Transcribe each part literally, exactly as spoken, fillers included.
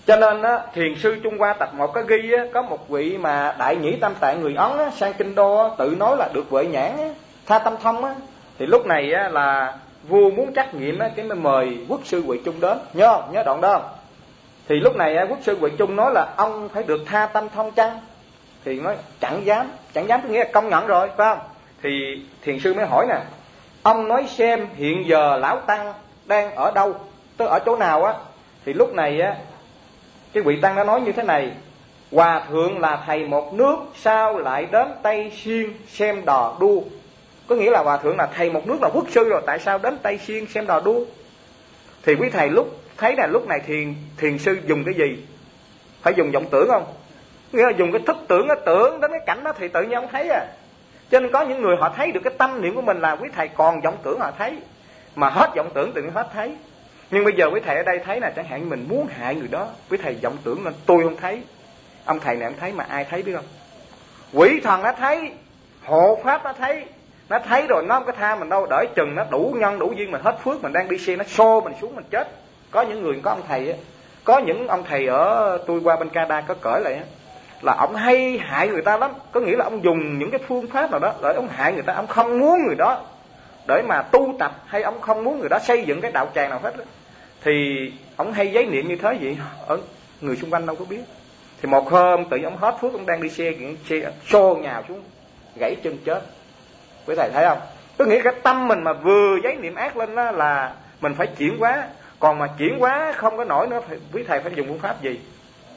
Cho nên á, thiền sư Trung Hoa tập một có ghi á, có một vị mà đại nhĩ tam tạng người Ấn á, sang kinh đô á, tự nói là được huệ nhãn á, tha tâm thông á. Thì lúc này á, là vua muốn trắc nghiệm á, cái mới mời quốc sư Huệ Chung đến, nhớ không? Nhớ đoạn đó không? Thì lúc này á, quốc sư Huệ Chung nói là ông phải được tha tâm thông chăng? Thì nói chẳng dám, chẳng dám có nghĩa là công nhận rồi, phải không? Thì thiền sư mới hỏi nè, ông nói xem hiện giờ lão tăng đang ở đâu, tức ở chỗ nào á? Thì lúc này á, cái vị tăng đã nói như thế này: hòa thượng là thầy một nước, sao lại đến Tây Xuyên xem đò đua? Có nghĩa là hòa thượng là thầy một nước, là quốc sư rồi, tại sao đến Tây Xuyên xem đò đua? Thì quý thầy lúc thấy là lúc này thiền thiền sư dùng cái gì? Phải dùng vọng tưởng không? Nghĩa là dùng cái thức tưởng, cái tưởng đến cái cảnh đó thì tự nhiên ông thấy à. Cho nên có những người họ thấy được cái tâm niệm của mình là quý thầy còn vọng tưởng họ thấy, mà hết vọng tưởng tự nhiên hết thấy. Nhưng bây giờ quý thầy ở đây thấy là chẳng hạn như mình muốn hại người đó, quý thầy vọng tưởng nên tôi không thấy. Ông thầy này ông thấy mà ai thấy biết không? Quỷ thần nó thấy, hộ pháp nó thấy. Nó thấy rồi nó không có tha mình đâu, đợi chừng nó đủ nhân đủ duyên mình hết phước, mình đang đi xe nó xô mình xuống mình chết. Có những người, có ông thầy á, có những ông thầy ở tôi qua bên Canada có cởi lại á, là ông hay hại người ta lắm. Có nghĩa là ông dùng những cái phương pháp nào đó để ông hại người ta, ông không muốn người đó để mà tu tập, hay ông không muốn người đó xây dựng cái đạo tràng nào hết đó. Thì ông hay giấy niệm như thế vậy, ở người xung quanh đâu có biết. Thì một hôm tự nhiên ông hết phước, ông đang đi xe, xe xô nhào xuống gãy chân chết. Quý thầy thấy không? Tôi nghĩ cái tâm mình mà vừa giấy niệm ác lên đó là mình phải chuyển hóa. Còn mà chuyển hóa không có nổi nữa, phải, quý thầy phải dùng phương pháp gì?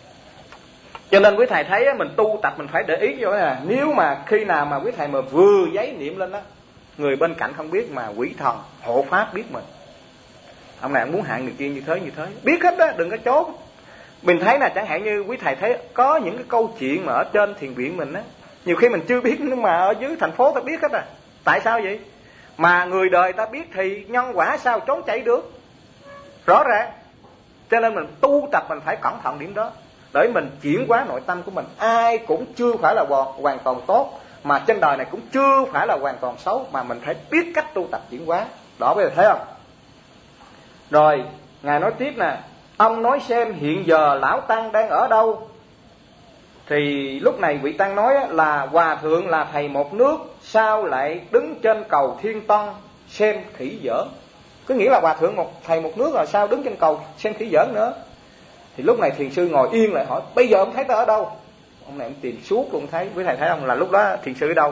Cho nên quý thầy thấy mình tu tập mình phải để ý cho là nếu mà khi nào mà quý thầy mà vừa giấy niệm lên đó, người bên cạnh không biết mà quỷ thần hộ pháp biết mình. Ông này muốn hại người kia như thế như thế, biết hết đó, đừng có trốn. Mình thấy là chẳng hạn như quý thầy thấy có những cái câu chuyện mà ở trên thiền viện mình á, nhiều khi mình chưa biết nhưng mà ở dưới thành phố ta biết hết à. Tại sao vậy? Mà người đời ta biết thì nhân quả sao trốn chạy được? Rõ ràng. Cho nên mình tu tập mình phải cẩn thận điểm đó, để mình chuyển hóa nội tâm của mình. Ai cũng chưa phải là hoàn toàn tốt, mà trên đời này cũng chưa phải là hoàn toàn xấu, mà mình phải biết cách tu tập chuyển hóa. Đó, bây giờ thấy không? Rồi ngài nói tiếp nè, ông nói xem hiện giờ lão tăng đang ở đâu? Thì lúc này vị tăng nói là hòa thượng là thầy một nước, sao lại đứng trên cầu Thiên Tân xem khỉ dở? Có nghĩa là hòa thượng một thầy một nước rồi sao đứng trên cầu xem khỉ dở nữa? Thì lúc này thiền sư ngồi yên lại hỏi, bây giờ ông thấy ta ở đâu? Ông này ông tìm suốt luôn, thấy quý thầy thấy không, là lúc đó thiền sư ở đâu?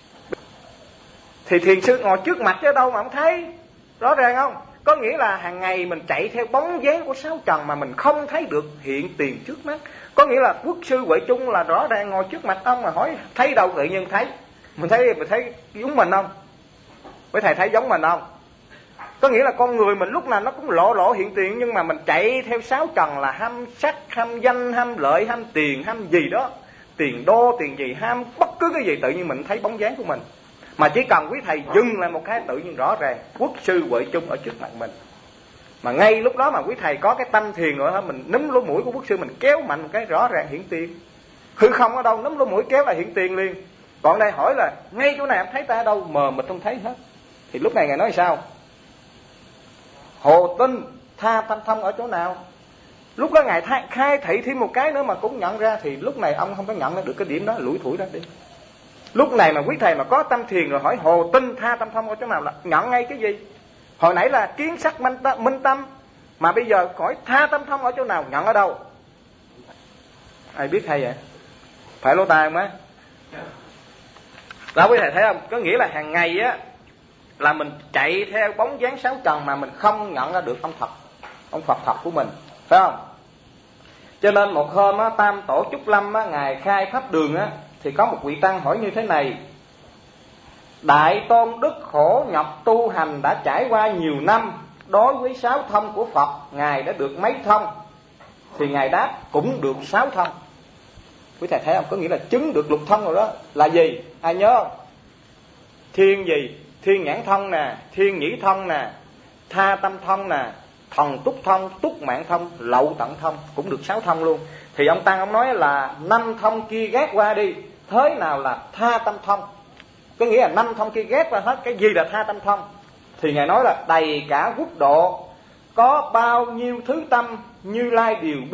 Thì thiền sư ngồi trước mặt chứ ở đâu mà ông thấy? Rõ ràng không? Có nghĩa là hàng ngày mình chạy theo bóng dáng của sáu trần mà mình không thấy được hiện tiền trước mắt. Có nghĩa là quốc sư Huệ Chung là rõ ràng ngồi trước mặt ông mà hỏi thấy đâu, tự nhiên thấy. Mình thấy mình thấy giống mình không? Quý thầy thấy giống mình không? Có nghĩa là con người mình lúc nào nó cũng lộ lộ hiện tiền, nhưng mà mình chạy theo sáu trần là ham sắc, ham danh, ham lợi, ham tiền, ham gì đó, tiền đô, tiền gì, ham bất cứ cái gì, tự nhiên mình thấy bóng dáng của mình. Mà chỉ cần quý thầy dừng lại một cái, tự nhiên rõ ràng quốc sư Huệ Chung ở trước mặt mình. Mà ngay lúc đó mà quý thầy có cái tâm thiền rồi hả, mình núm lỗ mũi của quốc sư mình kéo mạnh một cái, rõ ràng hiện tiền. Hư không ở đâu, núm lỗ mũi kéo là hiện tiền liền. Còn đây hỏi là ngay chỗ này em thấy ta ở đâu, mờ mịt không thấy hết. Thì lúc này ngài nói sao? Hồ tinh tha tâm thông ở chỗ nào? Lúc đó ngài thay, khai thị thêm một cái nữa mà cũng nhận ra, thì lúc này ông không có nhận được cái điểm đó, lủi thủi đó đi. Lúc này mà quý thầy mà có tâm thiền rồi hỏi hồ tinh tha tâm thông ở chỗ nào là nhận ngay cái gì? Hồi nãy là kiến sắc minh tâm, minh tâm, mà bây giờ hỏi tha tâm thông ở chỗ nào, nhận ở đâu? Ai biết hay vậy? Phải lỗ tai không á? Đó quý thầy thấy không? Có nghĩa là hàng ngày á là mình chạy theo bóng dáng sáu trần mà mình không nhận ra được ông thật, ông Phật thật của mình, phải không? Cho nên một hôm á, Tam Tổ Trúc Lâm á, ngài khai pháp đường á, thì có một vị tăng hỏi như thế này: Đại Tôn Đức khổ nhọc tu hành đã trải qua nhiều năm, đối với sáu thông của Phật ngài đã được mấy thông? Thì ngài đáp cũng được sáu thông. Quý thầy thấy không? Có nghĩa là chứng được lục thông rồi đó. Là gì? Ai nhớ không? Thiên gì? Thiên nhãn thông nè, thiên nhĩ thông nè, tha tâm thông nè, thần túc thông, túc mạng thông, lậu tận thông, cũng được sáu thông luôn. Thì ông tăng ông nói là năm thông kia ghét qua đi, thế nào là tha tâm thông? Có nghĩa là năm thông kia ghét qua hết, cái gì là tha tâm thông? Thì ngài nói là đầy cả quốc độ, có bao nhiêu thứ tâm Như Lai đều biết,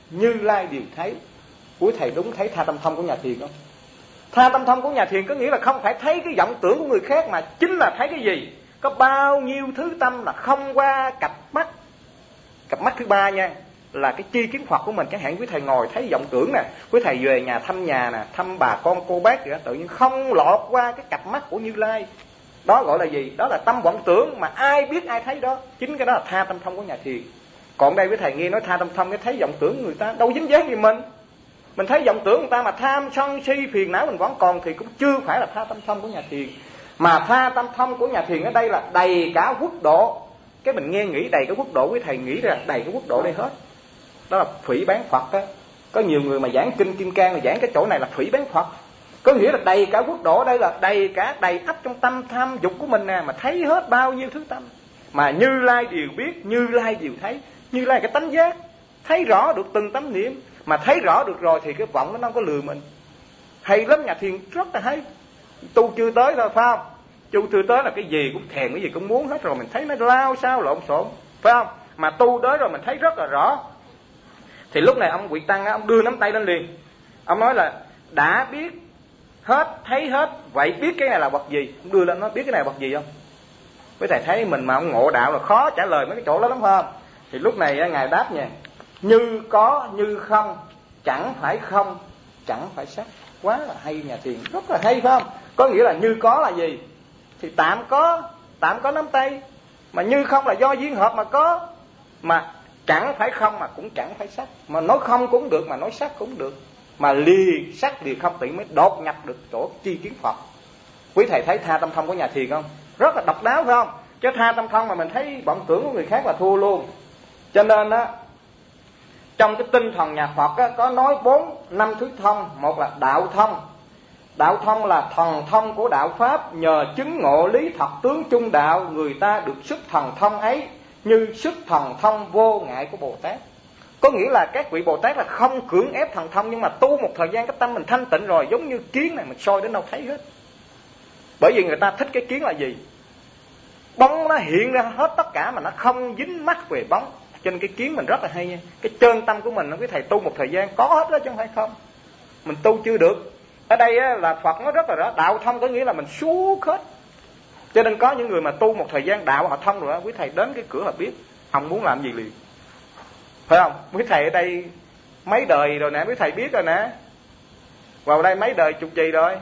Như Lai đều thấy. Quý thầy đúng thấy tha tâm thông của nhà thiền không? Tha tâm thông của nhà thiền có nghĩa là không phải thấy cái vọng tưởng của người khác, mà chính là thấy cái gì? Có bao nhiêu thứ tâm là không qua cặp mắt. Cặp mắt thứ ba nha, là cái tri kiến Phật của mình. Chẳng hạn quý thầy ngồi thấy vọng tưởng nè, quý thầy về nhà thăm nhà nè, thăm bà con cô bác vậy, tự nhiên không lọt qua cái cặp mắt của Như Lai. Đó gọi là gì? Đó là tâm vọng tưởng, mà ai biết ai thấy đó. Chính cái đó là tha tâm thông của nhà thiền. Còn đây quý thầy nghe nói tha tâm thông, cái thấy vọng tưởng người ta đâu dính dáng gì mình. Mình thấy vọng tưởng người ta mà tham sân si phiền não mình vẫn còn thì cũng chưa phải là tha tâm thông của nhà thiền. Mà tha tâm thông của nhà thiền ở đây là đầy cả quốc độ. Cái mình nghe nghĩ đầy cái quốc độ, quý thầy nghĩ ra đầy cái quốc độ đây hết. Đó là phỉ bán Phật đó. Có nhiều người mà giảng kinh Kim Cang mà giảng cái chỗ này là phỉ bán Phật. Có nghĩa là đầy cả quốc độ, đây là đầy cả đầy ắp trong tâm tham dục của mình nè, mà thấy hết bao nhiêu thứ tâm. Mà Như Lai đều biết, Như Lai đều thấy. Như Lai cái tánh giác, thấy rõ được từng tấm niệm. Mà thấy rõ được rồi thì cái vọng nó không có lừa mình. Hay lắm, nhà thiền rất là hay. Tu chưa tới thôi phải không? Tu chưa tới là cái gì cũng thèm, cái gì cũng muốn hết rồi, mình thấy nó lao sao lộn xộn, phải không? Mà tu tới rồi mình thấy rất là rõ. Thì lúc này ông Quỳ Tăng ông đưa nắm tay lên liền. Ông nói là đã biết hết, thấy hết, vậy biết cái này là vật gì? Ông đưa lên nói biết cái này là vật gì không? Với thầy thấy mình mà ông ngộ đạo là khó trả lời mấy cái chỗ đó lắm phải không? Thì lúc này ngài đáp nha: như có như không, chẳng phải không, chẳng phải sắc. Quá là hay, nhà thiền rất là hay phải không? Có nghĩa là như có là gì? Thì tạm có, tạm có nắm tay. Mà như không là do duyên hợp mà có. Mà chẳng phải không mà cũng chẳng phải sắc. Mà nói không cũng được, mà nói sắc cũng được. Mà lìa sắc lìa không tự mới đột nhập được chỗ tri kiến Phật. Quý thầy thấy tha tâm thông của nhà thiền không? Rất là độc đáo phải không? Chứ tha tâm thông mà mình thấy vọng tưởng của người khác là thua luôn. Cho nên á, trong cái tinh thần nhà Phật á, có nói bốn năm thứ thông. Một là đạo thông. Đạo thông là thần thông của đạo Pháp. Nhờ chứng ngộ lý thật tướng chung đạo, người ta được sức thần thông ấy như sức thần thông vô ngại của Bồ Tát. Có nghĩa là các vị Bồ Tát là không cưỡng ép thần thông, nhưng mà tu một thời gian cái tâm mình thanh tịnh rồi, giống như kiến này mình soi đến đâu thấy hết. Bởi vì người ta thích cái kiến là gì? Bóng nó hiện ra hết tất cả mà nó không dính mắc về bóng. Cho nên cái kiến mình rất là hay nha. Cái chân tâm của mình, cái thầy tu một thời gian có hết đó chứ không phải không. Mình tu chưa được. Ở đây á, là Phật nó rất là rõ. Đạo thông có nghĩa là mình suốt hết. Cho nên có những người mà tu một thời gian đạo họ thông rồi đó, quý thầy đến cái cửa là biết không muốn làm gì liền. Phải không? Quý thầy ở đây mấy đời rồi nè, quý thầy biết rồi nè. Vào đây mấy đời chục gì rồi.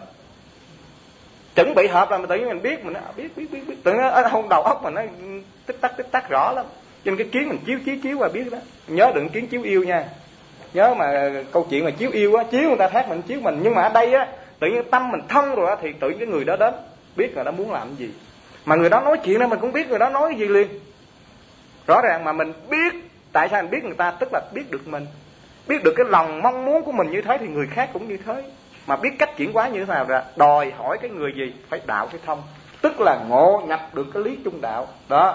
Chuẩn bị hợp là mình tự nhiên mình biết, mình nói, biết biết biết biết tự nhiên ở hông đầu óc mình nó tích tắc tích tắc rõ lắm. Cho nên cái kiến mình chiếu chiếu chiếu qua biết đó. Nhớ đừng kiến chiếu yêu nha. Nhớ mà câu chuyện mà chiếu yêu á, chiếu người ta khác mình chiếu mình, nhưng mà ở đây á tự nhiên tâm mình thông rồi á thì tự nhiên cái người đó đến biết người đó muốn làm gì. Mà người đó nói chuyện đó mình cũng biết người đó nói cái gì liền. Rõ ràng mà mình biết, tại sao mình biết người ta, tức là biết được mình. Biết được cái lòng mong muốn của mình như thế thì người khác cũng như thế. Mà biết cách chuyển hóa như thế nào ra, đòi hỏi cái người gì? Phải đạo phải thông. Tức là ngộ nhập được cái lý trung đạo. Đó.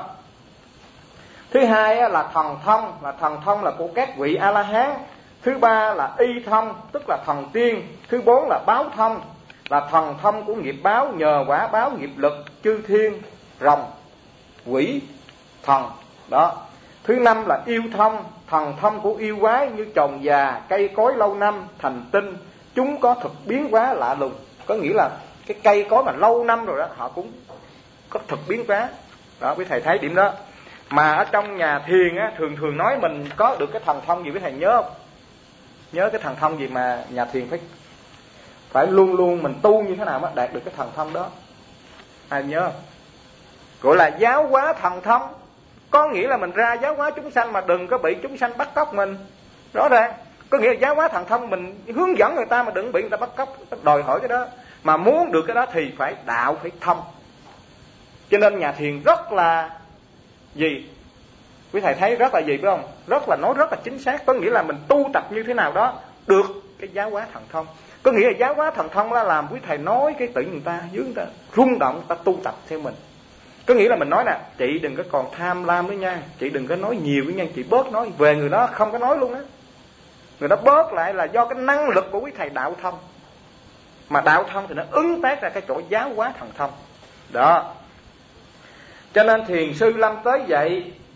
Thứ hai là thần thông, là thần thông là của các vị A-la-hán. Thứ ba là y thông, tức là thần tiên. Thứ bốn là báo thông, là thần thông của nghiệp báo, nhờ quả báo nghiệp lực, chư thiên, rồng, quỷ, thần. Đó. Thứ năm là yêu thông, thần thông của yêu quái như trồn già, cây cối lâu năm, thành tinh. Chúng có thực biến hóa lạ lùng. Có nghĩa là cái cây cối mà lâu năm rồi đó, họ cũng có thực biến hóa. Đó, quý thầy thấy điểm đó. Mà ở trong nhà thiền á, thường thường nói mình có được cái thần thông gì quý thầy nhớ không? Nhớ cái thần thông gì mà nhà thiền phải phải luôn luôn mình tu như thế nào mới đạt được cái thần thông đó? Ai nhớ không? Gọi là giáo hóa thần thông. Có nghĩa là mình ra giáo hóa chúng sanh mà đừng có bị chúng sanh bắt cóc mình. Rõ ràng. Có nghĩa là giáo hóa thần thông mình hướng dẫn người ta mà đừng bị người ta bắt cóc, đòi hỏi cái đó. Mà muốn được cái đó thì phải đạo, phải thông. Cho nên nhà thiền rất là gì? Quý thầy thấy rất là gì phải không? Rất là nói rất là chính xác. Có nghĩa là mình tu tập như thế nào đó được cái giáo hóa thần thông. Có nghĩa là giáo hóa thần thông là làm quý thầy nói cái tự người ta dưới người ta rung động, ta tu tập theo mình. Có nghĩa là mình nói nè, chị đừng có còn tham lam nữa nha, chị đừng có nói nhiều nữa nha, chị bớt nói. Về người đó không có nói luôn á. Người đó bớt lại là do cái năng lực của quý thầy đạo thông. Mà đạo thông thì nó ứng tác ra cái chỗ giáo hóa thần thông. Đó. Cho nên thiền sư Lâm tới vậy,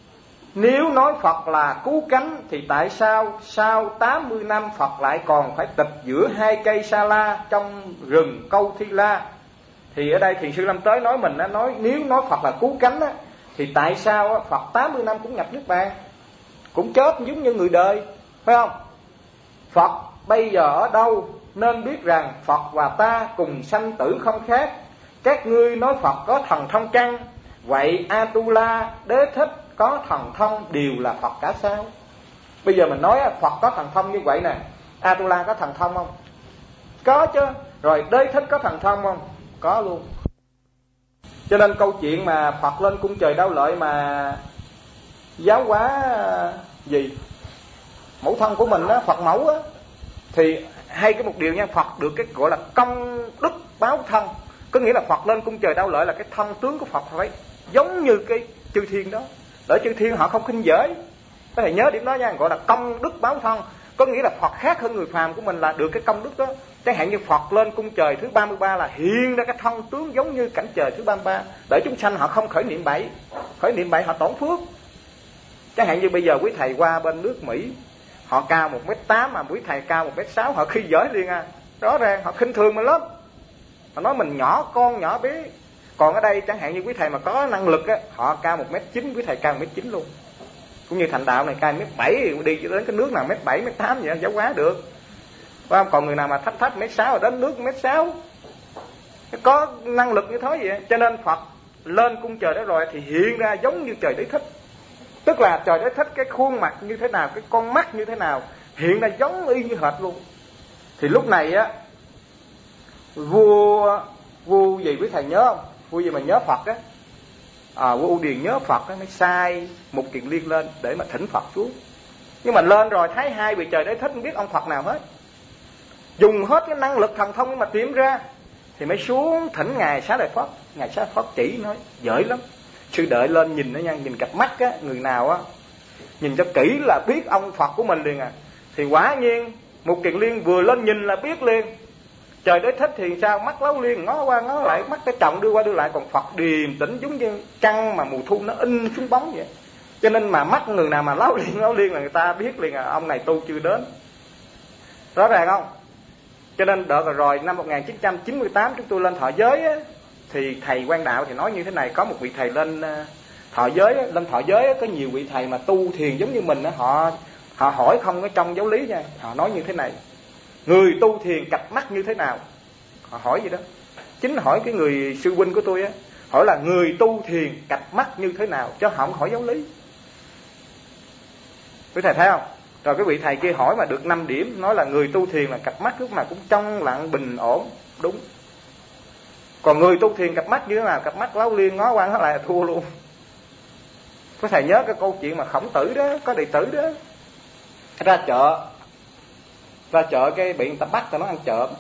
Nếu nói Phật là cứu cánh thì tại sao sau tám mươi năm Phật lại còn phải tịch giữa hai cây sa la trong rừng Câu Thi La? Thì ở đây Thiền sư Lâm Tới nói mình á, nói nếu nói Phật là cứu cánh á, thì tại sao Phật tám mươi năm cũng nhập Niết Bàn, cũng chết giống như người đời, phải không? Phật bây giờ ở đâu? Nên biết rằng Phật và ta cùng sanh tử không khác. Các ngươi nói Phật có thần thông chăng? Vậy Atula, Đế Thích có thần thông đều là Phật cả sao? Bây giờ mình nói Phật có thần thông như vậy nè, Atula có thần thông không? Có chứ. Rồi Đế Thích có thần thông không? Có luôn. Cho nên câu chuyện mà Phật lên cung trời Đao Lợi mà giáo hóa gì mẫu thân của mình á, Phật mẫu á, thì hay cái một điều nha, Phật được cái gọi là công đức báo thân. Có nghĩa là Phật lên cung trời Đao Lợi là cái thân tướng của Phật phải giống như cái chư thiên đó, để chư thiên họ không khinh giới. Có thể nhớ điểm đó nha, gọi là công đức báo thân. Có nghĩa là Phật khác hơn người phàm của mình là được cái công đức đó. Chẳng hạn như Phật lên cung trời thứ ba mươi ba là hiện ra cái thân tướng giống như cảnh trời thứ ba mươi ba, để chúng sanh họ không khởi niệm bậy, khởi niệm bậy họ tổn phước. Chẳng hạn như bây giờ quý thầy qua bên nước Mỹ, họ cao một mét tám mà quý thầy cao một mét sáu, họ khi giới liền à. Rõ ràng họ khinh thường mình lắm, họ nói mình nhỏ con nhỏ bé. Còn ở đây chẳng hạn như quý thầy mà có năng lực á, họ cao một mét chín, quý thầy cao một mét chín luôn. Cũng như thành đạo này cao một mét bảy, đi đến cái nước nào mét bảy, mét tám vậy giáo hóa được. Phải không? Còn người nào mà thấp thấp mét sáu rồi đến nước mét sáu, có năng lực như thế vậy. Cho nên Phật lên cung trời đó rồi thì hiện ra giống như trời Đế Thích. Tức là trời Đế Thích cái khuôn mặt như thế nào, cái con mắt như thế nào, hiện ra giống y như hệt luôn. Thì lúc này á, vua vua gì quý thầy nhớ không? Vua gì mà nhớ Phật á, à, vua U Điền nhớ Phật á, mới sai một Kiền Liên lên để mà thỉnh Phật xuống. Nhưng mà lên rồi thấy hai vị trời Đế Thích không biết ông Phật nào hết, dùng hết cái năng lực thần thông mà tìm ra, thì mới xuống thỉnh ngài Xá Lợi Phất. Ngài Xá Lợi Phất chỉ nói dễ lắm, sư đợi lên nhìn đó nha, nhìn cặp mắt á, người nào á nhìn cho kỹ là biết ông Phật của mình liền à. Thì quả nhiên một Kiền Liên vừa lên nhìn là biết liền. Trời Đế Thích thì sao, mắt lấu liên, ngó qua ngó lại, mắt cái trọng đưa qua đưa lại. Còn Phật điềm tĩnh giống như trăng mà mùa thu nó in xuống bóng vậy. Cho nên mà mắt người nào mà lấu liên lấu liên là người ta biết liền à, ông này tu chưa đến. Rõ ràng không? Cho nên đợt rồi năm một nghìn chín trăm chín mươi tám chúng tôi lên thọ giới á, thì thầy Quang Đạo thì nói như thế này. Có một vị thầy lên thọ giới á, lên thọ giới á, có nhiều vị thầy mà tu thiền giống như mình á, họ họ hỏi không có trong giáo lý nha, họ nói như thế này: người tu thiền cặp mắt như thế nào? Họ hỏi gì đó. Chính hỏi cái người sư huynh của tôi á, hỏi là người tu thiền cặp mắt như thế nào, chứ họ không hỏi giáo lý. Quý thầy thấy không? Rồi cái vị thầy kia hỏi mà được năm điểm, nói là người tu thiền là cặp mắt lúc nào cũng trong lặng bình ổn. Đúng. Còn người tu thiền cặp mắt như thế nào? Cặp mắt láo liên ngó qua ngó lại là thua luôn. Có thầy nhớ cái câu chuyện mà Khổng Tử đó, có đệ tử đó ra chợ, ra chợ cái bị người ta bắt, ta nói ăn trộm.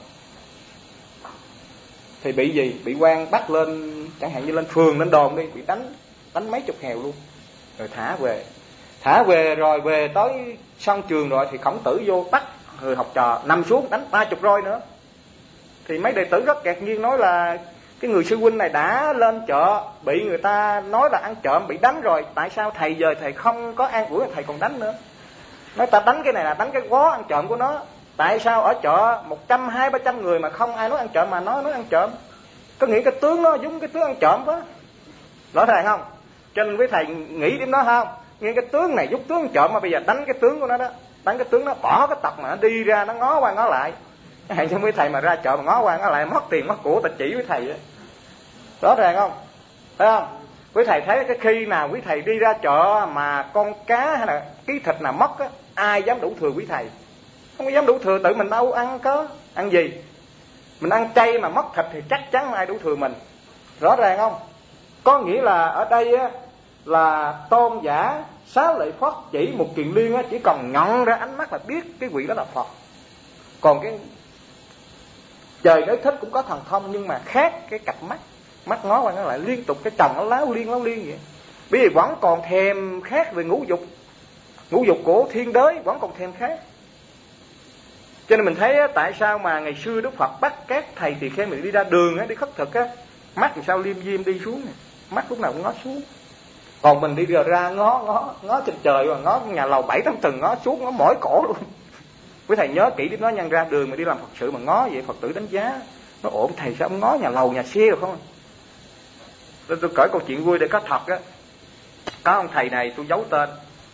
Thì bị gì? Bị quan bắt lên, chẳng hạn như lên phường, lên đồn đi, bị đánh, đánh mấy chục hèo luôn. Rồi thả về. Thả về rồi về tới sân trường rồi thì Khổng Tử vô bắt người học trò nằm xuống đánh ba chục roi nữa. Thì mấy đệ tử rất ngạc nhiên nói là cái người sư huynh này đã lên chợ bị người ta nói là ăn trộm, bị đánh rồi, tại sao thầy giờ thầy không có an ủi, thầy còn đánh nữa? Nói ta đánh cái này là đánh cái gó ăn trộm của nó. Tại sao ở chợ một trăm hai ba trăm người mà không ai nói ăn trộm mà nó nói ăn trộm? Có nghĩ cái tướng nó giống cái tướng ăn trộm quá. Rõ ràng không? Cho nên với thầy nghĩ điểm đó không? Nghe cái tướng này giúp tướng ăn trộm mà bây giờ đánh cái tướng của nó đó, đánh cái tướng nó, bỏ cái tật mà nó đi ra nó ngó qua ngó lại. Hay cho mấy thầy mà ra chợ mà ngó qua ngó lại mất tiền mất của, ta chỉ với thầy á. Rõ ràng không? Phải không? Quý thầy thấy cái khi nào quý thầy đi ra chợ mà con cá hay là cái thịt nào mất á, ai dám đủ thừa quý thầy? Không có dám đủ thừa, tự mình đâu ăn có. Ăn gì? Mình ăn chay mà mất thịt thì chắc chắn ai đủ thừa mình. Rõ ràng không? Có nghĩa là ở đây á, là tôn giả Xá Lợi Phất chỉ một Kiền Liên á, chỉ cần nhận ra ánh mắt là biết cái vị đó là Phật. Còn cái trời Đế Thích cũng có thần thông nhưng mà khác cái cặp mắt, mắt ngó qua nó lại liên tục, cái chồng nó láo liên láo liên vậy. Bởi vì vẫn còn thèm khác về ngũ dục, ngũ dục của thiên đới vẫn còn thèm khác. Cho nên mình thấy á, tại sao mà ngày xưa Đức Phật bắt các thầy tỳ kheo mình đi ra đường á, đi khất thực á, mắt làm sao liêm diêm đi xuống này, mắt lúc nào cũng ngó xuống. Còn mình đi ra ngó ngó ngó trên trời mà ngó nhà lầu bảy tám tầng ngó xuống ngó mỏi cổ luôn. Quý thầy nhớ kỹ điểm đó, nhân ra đường mà đi làm Phật sự mà ngó vậy Phật tử đánh giá nó ổn. Thầy sao ông ngó nhà lầu nhà xe được không? Tôi, tôi kể câu chuyện vui để có thật á. Có ông thầy này tôi giấu tên,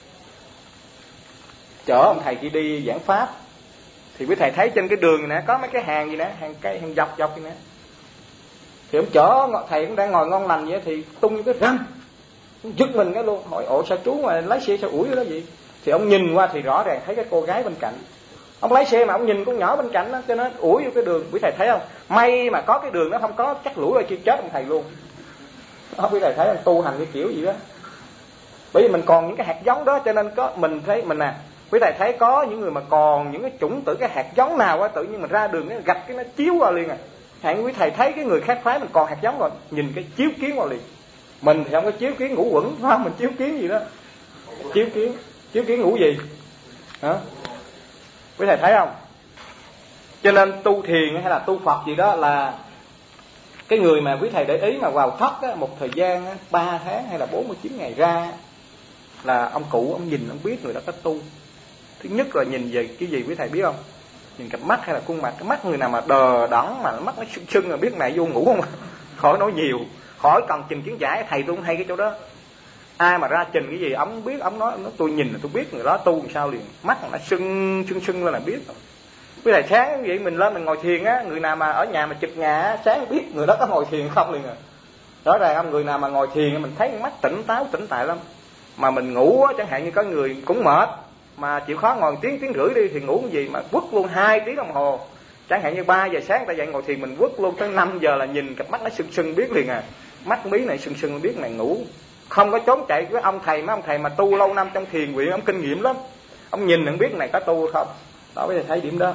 chở ông thầy kia đi giảng pháp. Thì quý thầy thấy trên cái đường này nè có mấy cái hàng gì nè, hàng cây hàng dọc dọc gì nè. Thì ông chở thầy cũng đang ngồi ngon lành vậy thì tung cái răng, giật mình cái luôn. Hỏi ồ sao chú mà lái xe sao ủi cái đó gì? Thì ông nhìn qua thì rõ ràng thấy cái cô gái bên cạnh. Ông lái xe mà ông nhìn con nhỏ bên cạnh đó, cho nó ủi vô cái đường. Quý thầy thấy không? May mà có cái đường nó không có chắc lũ rồi chưa chết ông thầy luôn. Đó, quý thầy thấy ông tu hành cái kiểu gì đó. Bởi vì mình còn những cái hạt giống đó, cho nên có mình thấy mình nè. Quý thầy thấy có những người mà còn những cái chủng tử cái hạt giống nào á, tự nhiên mình ra đường nó gặp cái nó chiếu vào liền à. Hạng quý thầy thấy cái người khác phái mình còn hạt giống rồi, nhìn cái chiếu kiến vào liền. Mình thì không có chiếu kiến ngũ quẩn, phải không? Mình chiếu kiến gì đó? Chiếu kiến, chiếu kiến ngũ gì? Hả? Quý thầy thấy không? Cho nên tu thiền hay là tu Phật gì đó là cái người mà quý thầy để ý mà vào thất á, một thời gian á, ba tháng hay là bốn mươi chín ngày ra là ông cụ ông nhìn ông biết người đó có tu. Thứ nhất là nhìn về cái gì quý thầy biết không? Nhìn cặp mắt hay là khuôn mặt. Cái mắt người nào mà đờ đẫn mà mắt nó sưng sưng là biết này vô ngủ không? Khỏi nói nhiều, khỏi cần trình kiến giải, thầy tôi cũng hay cái chỗ đó. Ai mà ra trình cái gì ông biết, ông nói, ông nói tôi nhìn là tôi biết người đó tu làm sao liền. Mắt nó sưng sưng sưng lên là biết. Quý thầy sáng vậy mình lên mình ngồi thiền á, người nào mà ở nhà mà trực nhà á, sáng biết người đó có ngồi thiền không liền à. Rõ ràng ông người nào mà ngồi thiền mình thấy mắt tỉnh táo tỉnh tại lắm. Mà mình ngủ á, chẳng hạn như có người cũng mệt mà chịu khó ngồi tiếng tiếng rưỡi đi thì ngủ cái gì mà quất luôn hai tiếng đồng hồ. Chẳng hạn như ba giờ sáng ta dậy ngồi thiền mình quất luôn tới năm giờ là nhìn cặp mắt nó sưng sưng biết liền à. Mắt mí này sưng sưng biết này ngủ. Không có trốn chạy với ông thầy, mấy ông thầy mà tu lâu năm trong thiền viện ông kinh nghiệm lắm. Ông nhìn ông biết này có tu không. Đó bây giờ thấy điểm đó.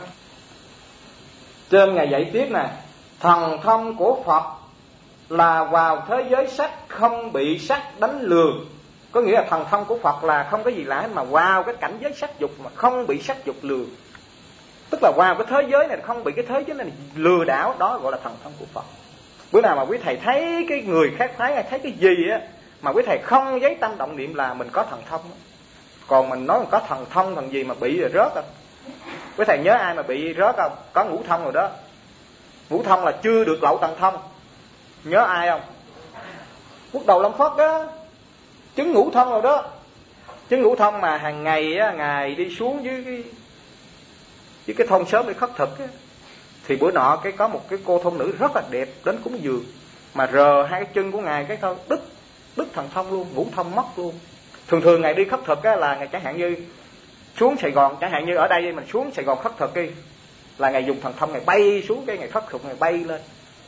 Trên ngày dạy tiếp nè, thần thông của Phật là vào thế giới sắc không bị sắc đánh lừa. Có nghĩa là thần thông của Phật là không có gì lạ mà vào cái cảnh giới sắc dục mà không bị sắc dục lừa. Tức là vào cái thế giới này không bị cái thế giới này lừa đảo, đó gọi là thần thông của Phật. Bữa nào mà quý thầy thấy cái người khác phái hay thấy cái gì á mà quý thầy không giấy tâm động niệm là mình có thần thông đó. Còn mình nói mình có thần thông thần gì mà bị rồi rớt không? Quý thầy nhớ ai mà bị rớt không? Có ngũ thông rồi đó. Ngũ thông là chưa được lậu tầng thông. Nhớ ai không? Quốc đầu Long Phất đó, chứng ngũ thông rồi đó. Chứng ngũ thông mà hàng ngày á, ngài đi xuống dưới cái với cái thôn sớm để khất thực á. Thì bữa nọ cái có một cái cô thôn nữ rất là đẹp đến cúng dường mà rờ hai cái chân của ngài cái thôi đứt đứt thần thông luôn, ngũ thông mất luôn. Thường thường ngài đi khất thực á là ngài chẳng hạn như xuống Sài Gòn, chẳng hạn như ở đây mình xuống Sài Gòn khất thực đi là ngài dùng thần thông ngài bay xuống cái ngài khất thực ngài bay lên.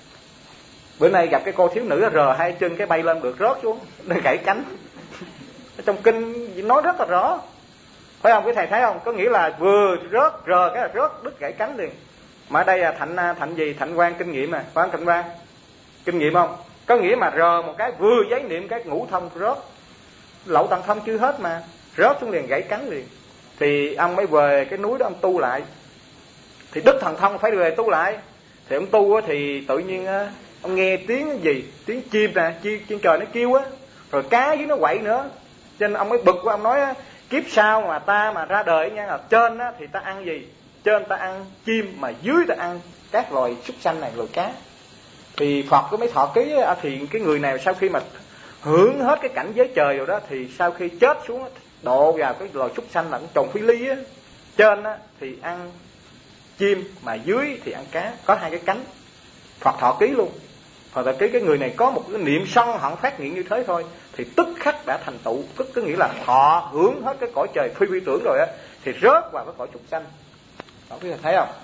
Bữa nay gặp cái cô thiếu nữ rờ hai chân cái bay lên được rớt xuống, nó gãy cánh. Trong kinh nói rất là rõ. Phải không? Cái thầy thấy không? Có nghĩa là vừa rớt rờ cái là rớt đứt gãy cánh liền. Mà ở đây là thạnh thạnh gì? Thạnh quan kinh nghiệm à, phải không Thạnh quan? Kinh nghiệm không? Có nghĩa mà rờ một cái vừa giấy niệm cái ngũ thông rớt. Lậu tầng thông chưa hết mà rớt xuống liền gãy cánh liền. Thì ông mới về cái núi đó ông tu lại. Thì đứt thần thông phải về tu lại. Thì ông tu thì tự nhiên ông nghe tiếng gì? Tiếng chim nè, chim trên trời nó kêu á, rồi cá dưới nó quậy nữa. Cho nên ông mới bực quá, ông nói kiếp sau mà ta mà ra đời nha, là trên á thì ta ăn gì? Trên ta ăn chim mà dưới ta ăn các loài súc sanh này, loài cá. Thì Phật có mấy thọ ký á, thì cái người này sau khi mà hưởng hết cái cảnh giới trời rồi đó thì sau khi chết xuống độ vào cái loài súc sanh là con trồn phi ly á. Trên á thì ăn chim mà dưới thì ăn cá, có hai cái cánh. Phật thọ ký luôn. Phật thọ ký cái người này có một cái niệm sân hận phát nguyện như thế thôi thì tức khắc đã thành tựu, tức có nghĩa là thọ hưởng hết cái cõi trời phi vi tưởng rồi á thì rớt vào cái cõi súc sanh. Đó quý vị thấy không?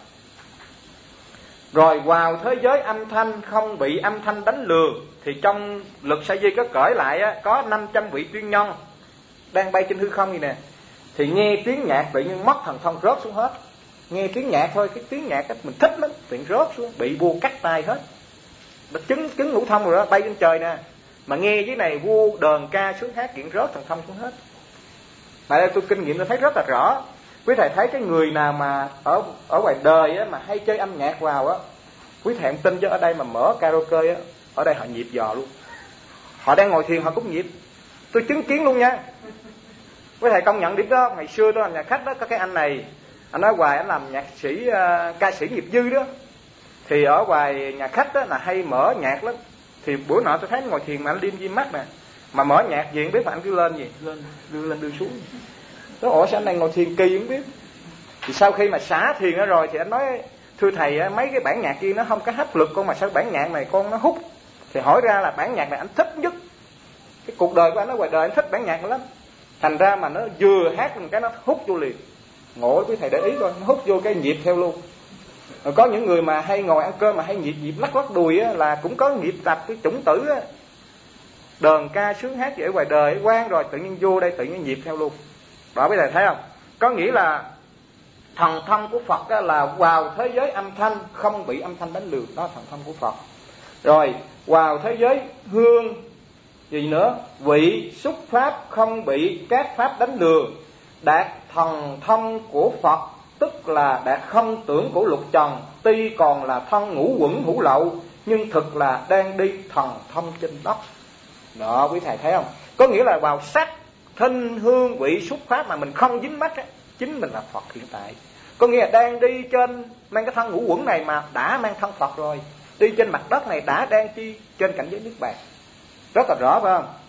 Rồi vào thế giới âm thanh không bị âm thanh đánh lừa. Thì trong Lực Sa Di có cởi lại á, có năm trăm vị tiên nhân đang bay trên hư không gì nè. Thì nghe tiếng nhạc tự nhiên mất thần thông rớt xuống hết. Nghe tiếng nhạc thôi, cái tiếng nhạc mình thích lắm, tự nhiên rớt xuống, bị vua cắt tay hết. Đã chứng chứng ngũ thông rồi đó, bay trên trời nè. Mà nghe dưới này vua đờn ca sướng hát kiện rớt thần thông xuống hết. Mà đây tôi kinh nghiệm tôi thấy rất là rõ. Quý thầy thấy cái người nào mà ở ở ngoài đời á, mà hay chơi âm nhạc vào á, quý thầy không tin chứ ở đây mà mở karaoke á, ở đây họ nhịp dò luôn. Họ đang ngồi thiền họ cũng nhịp. Tôi chứng kiến luôn nha. Quý thầy công nhận điểm đó. Ngày xưa tôi làm nhà khách đó, có cái anh này, anh ở ngoài anh làm nhạc sĩ, uh, ca sĩ nghiệp dư đó. Thì ở ngoài nhà khách đó là hay mở nhạc lắm. Thì bữa nọ tôi thấy anh ngồi thiền mà anh liêm diêm mắt nè, mà mở nhạc gì không biết, mà anh cứ lên gì lên đưa lên đưa xuống. Nó ủa sao anh này ngồi thiền kỳ không biết. Thì sau khi mà xả thiền đó rồi thì anh nói, thưa thầy, mấy cái bản nhạc kia nó không có hấp lực con, mà sao bản nhạc này con nó hút. Thì hỏi ra là bản nhạc này anh thích nhất. Cái cuộc đời của anh ở ngoài đời anh thích bản nhạc lắm. Thành ra mà nó vừa hát một cái nó hút vô liền. Ngộ quý thầy để ý coi, nó hút vô cái nhịp theo luôn. Rồi có những người mà hay ngồi ăn cơm mà hay nhịp nhịp lắc lắc đùi á, là cũng có nghiệp tập cái chủng tử á. Đờn ca sướng hát gì ở ngoài đời quan rồi tự nhiên vô đây tự nhiên nhịp theo luôn. Đó quý thầy thấy không? Có nghĩa là thần thông của Phật á, là vào thế giới âm thanh không bị âm thanh đánh lừa. Đó là thần thông của Phật. Rồi vào thế giới hương gì nữa, vị xúc pháp không bị các pháp đánh lừa. Đạt thần thông của Phật tức là đạt không tưởng của lục trần, tuy còn là thân ngũ quẩn hữu lậu, nhưng thực là đang đi thần thông trên đất. Đó quý thầy thấy không? Có nghĩa là vào sắc thanh hương vị xúc pháp mà mình không dính mắc á, chính mình là Phật hiện tại. Có nghĩa là đang đi trên mang cái thân ngũ quẩn này mà đã mang thân Phật rồi. Đi trên mặt đất này đã đang chi trên cảnh giới Niết Bàn. Rất là rõ phải không?